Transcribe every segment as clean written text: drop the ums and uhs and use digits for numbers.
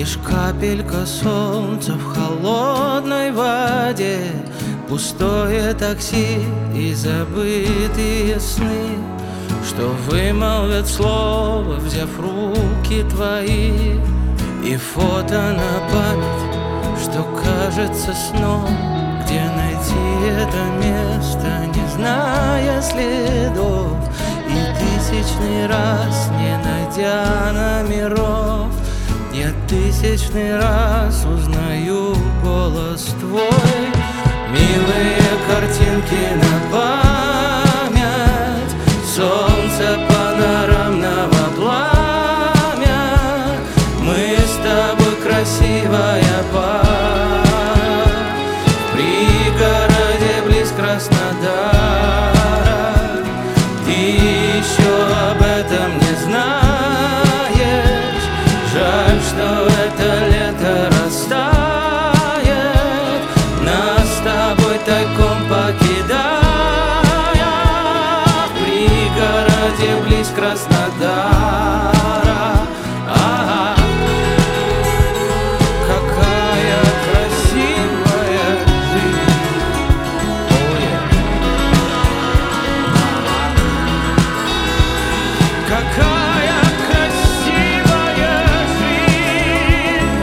Лишь капелька солнца в холодной воде, пустое такси и забытые сны, что вымолвят слово, взяв руки твои. И фото на память, что кажется сном, где найти это место, не зная следов. И тысячный раз, не найдя номеров, я тысячный раз узнаю голос твой. Милые картинки на память, солнце панорамного пламя. Мы с тобой красивая пара, в пригороде близ Краснодара. Ты еще об этом не знаешь. Жаль, что это лето растает, нас с тобой тайком покидая, в пригороде близ Краснодара. Какая красивая жизнь. Какая красивая жизнь.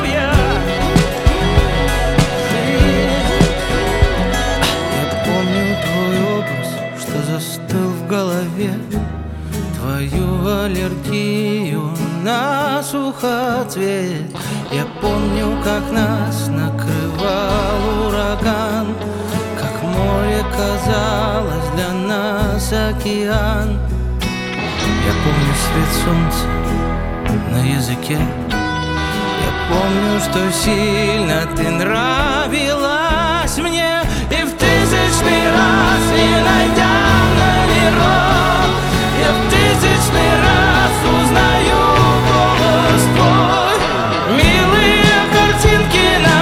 Я помню твой образ, что застыл в голове, твою аллергию на сухоцвет. Я помню, как нас накрывал ураган, как море казалось для нас океан. Я помню свет солнца на языке, я помню, что сильно ты нравилась мне. И в тысячный раз, не найдя номеров, я в тысячный раз узнаю голос твой. Милые картинки на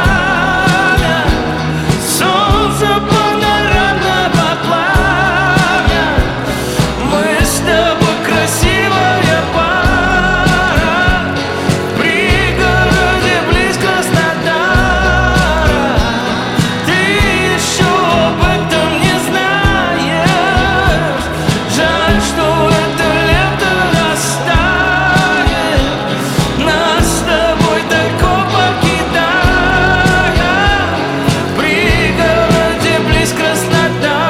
память, солнце панорамного пламя. Мы с тобой красивая пара, в пригороде близ Краснодара. Ты еще об этом не знаешь. Жаль, что это лето растает, нас с тобой далеко покидая, в пригороде близ Краснодара.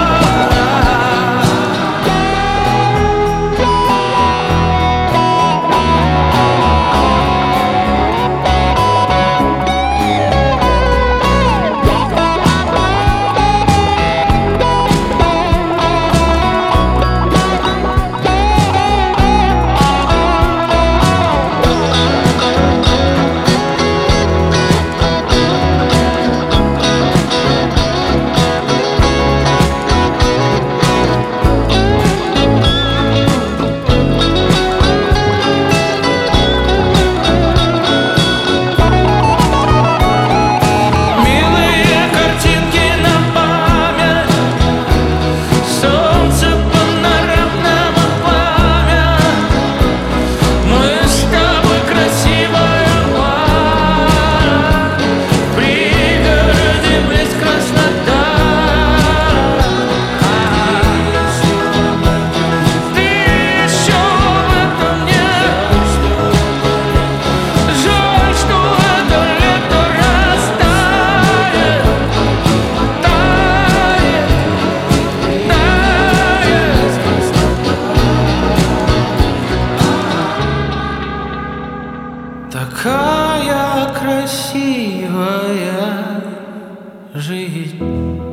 Милые картинки на память, солнце панорамного пламя. Мы с тобой красивая пара, в пригороде близ Краснодара. Ты еще об этом не. Жаль, что это лето растает, тает, тает. Такая красивая жизнь.